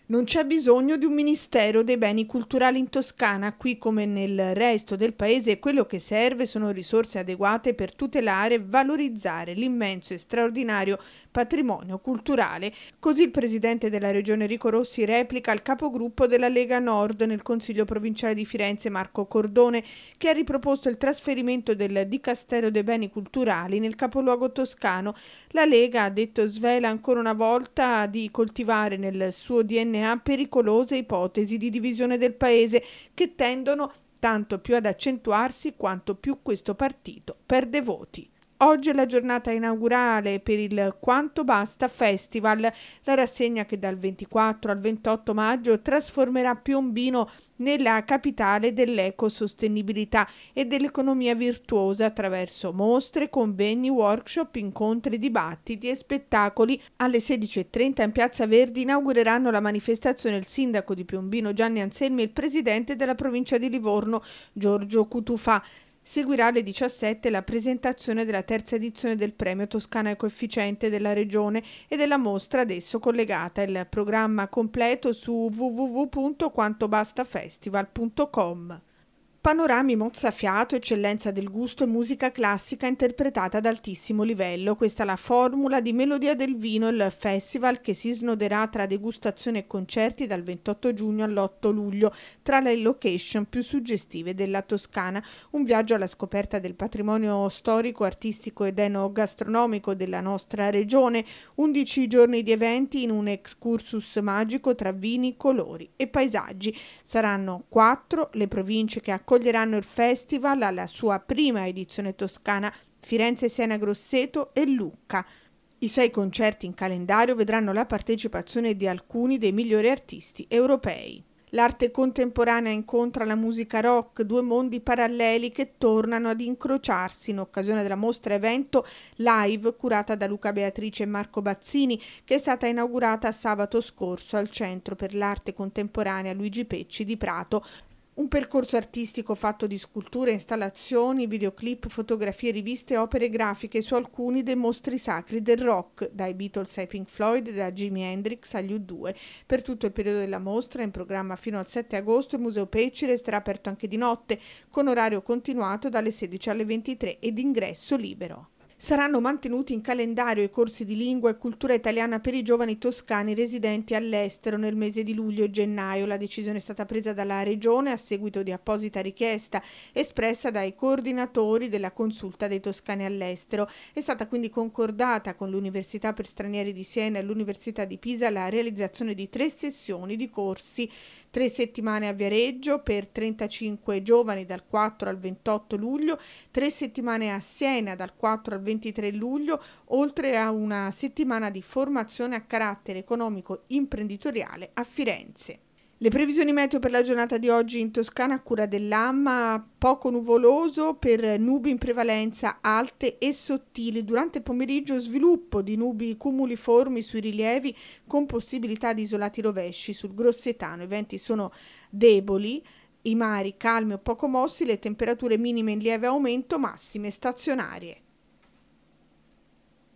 Non c'è bisogno di un Ministero dei Beni Culturali in Toscana. Qui, come nel resto del paese, quello che serve sono risorse adeguate per tutelare e valorizzare l'immenso e straordinario patrimonio culturale. Così il presidente della regione Enrico Rossi replica al capogruppo della Lega Nord nel Consiglio provinciale di Firenze Marco Cordone, che ha riproposto il trasferimento del Dicastero dei Beni Culturali nel capoluogo toscano. La Lega, ha detto, svela ancora una volta di coltivare nel suo DNA pericolose ipotesi di divisione del paese che tendono tanto più ad accentuarsi quanto più questo partito perde voti. Oggi è la giornata inaugurale per il Quanto Basta Festival, la rassegna che dal 24 al 28 maggio trasformerà Piombino nella capitale dell'ecosostenibilità e dell'economia virtuosa attraverso mostre, convegni, workshop, incontri, dibattiti e spettacoli. Alle 16:30 in Piazza Verdi inaugureranno la manifestazione il sindaco di Piombino Gianni Anselmi e il presidente della provincia di Livorno Giorgio Cutufà. Seguirà alle 17 la presentazione della terza edizione del premio Toscana Ecoefficiente della Regione e della mostra ad esso collegata. Il programma completo su www.quantobastafestival.com. Panorami mozzafiato, eccellenza del gusto e musica classica interpretata ad altissimo livello. Questa è la formula di Melodia del Vino, il festival che si snoderà tra degustazioni e concerti dal 28 giugno all'8 luglio, tra le location più suggestive della Toscana. Un viaggio alla scoperta del patrimonio storico, artistico ed enogastronomico della nostra regione. 11 giorni di eventi in un excursus magico tra vini, colori e paesaggi. Saranno 4 le province che accoglieranno il festival alla sua prima edizione toscana: Firenze, Siena, Grosseto e Lucca. I 6 concerti in calendario vedranno la partecipazione di alcuni dei migliori artisti europei. L'arte contemporanea incontra la musica rock, 2 mondi paralleli che tornano ad incrociarsi in occasione della mostra evento live curata da Luca Beatrice e Marco Bazzini, che è stata inaugurata sabato scorso al Centro per l'Arte Contemporanea Luigi Pecci di Prato. Un percorso artistico fatto di sculture, installazioni, videoclip, fotografie, riviste e opere grafiche su alcuni dei mostri sacri del rock, dai Beatles ai Pink Floyd, da Jimi Hendrix agli U2. Per tutto il periodo della mostra, in programma fino al 7 agosto, il Museo Pecci resterà aperto anche di notte, con orario continuato dalle 16 alle 23 ed ingresso libero. Saranno mantenuti in calendario i corsi di lingua e cultura italiana per i giovani toscani residenti all'estero nel mese di luglio e gennaio. La decisione è stata presa dalla Regione a seguito di apposita richiesta espressa dai coordinatori della consulta dei toscani all'estero. È stata quindi concordata con l'Università per Stranieri di Siena e l'Università di Pisa la realizzazione di 3 sessioni di corsi: 3 settimane a Viareggio per 35 giovani dal 4 al 28 luglio, 3 settimane a Siena dal 4 al 23 luglio, oltre a una settimana di formazione a carattere economico imprenditoriale a Firenze. Le previsioni meteo per la giornata di oggi in Toscana a cura dell'AMMA: poco nuvoloso per nubi in prevalenza alte e sottili. Durante il pomeriggio sviluppo di nubi cumuliformi sui rilievi con possibilità di isolati rovesci sul Grossetano. I venti sono deboli, i mari calmi o poco mossi, le temperature minime in lieve aumento, massime stazionarie.